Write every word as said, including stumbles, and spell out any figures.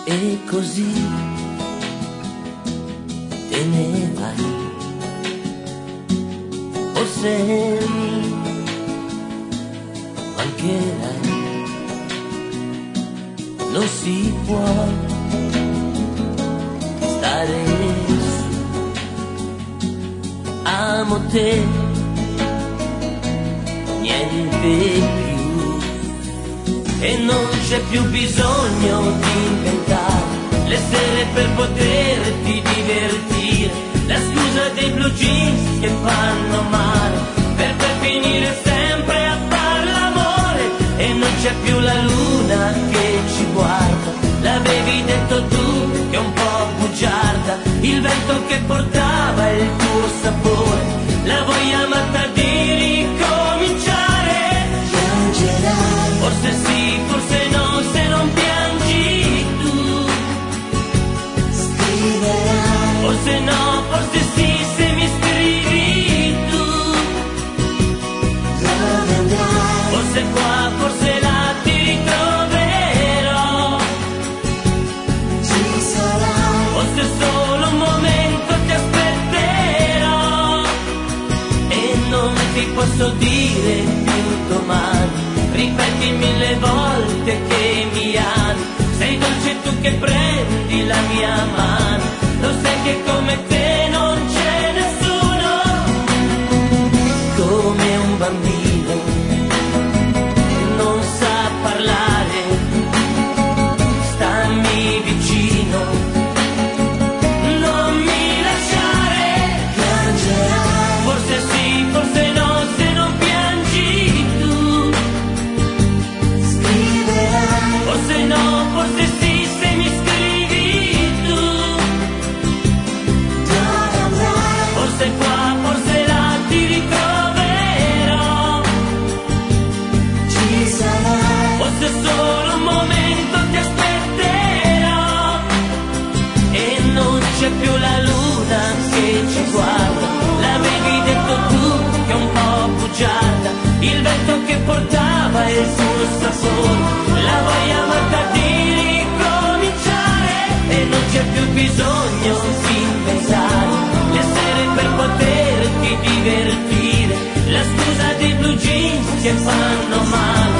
E così te ne vai, forse mi mancherai. Non si può stare su, amo te, niente più, e non c'è più bisogno di inventare le sere per poterti divertire, la scusa dei blue jeans che fanno male, per poi finire sempre a far l'amore, e non c'è più la luna che ci guarda, l'avevi detto tu che è un po' bugiarda, il vento che portava il tuo sapore, la voglia matta di ricominciare. Piangerai, forse sì, forse no, se non piangi tu. Scriverai, forse no, forse sì, se mi scrivi tu. Dove andrai, forse qua, forse là ti ritroverò. Ci sarai, forse solo un momento ti aspetterò, e non ti posso dire più domani, ripeti mille volte che mi ami, sei dolce tu che prendi la mia mano, lo sai che come te non c'è nessuno, come un bambino non sa parlare, stammi vicino, non mi lasciare. Piangerai, forse sì, forse no, se non piangi tu. Scriverai, forse no, forse sì, se mi scrivi tu. Dove andrai, forse qua, forse là ti ritroverò. Ci sarai, forse solo un momento ti aspetterò, e non c'è più la luna che ci guarda, l'avevi detto tu che è un po' bugiarda, il vento che portava il suo sapore, la voglia matta di ricominciare, e non c'è più bisogno di inventare le sere per poterti divertire, la scusa dei blue jeans che fanno male,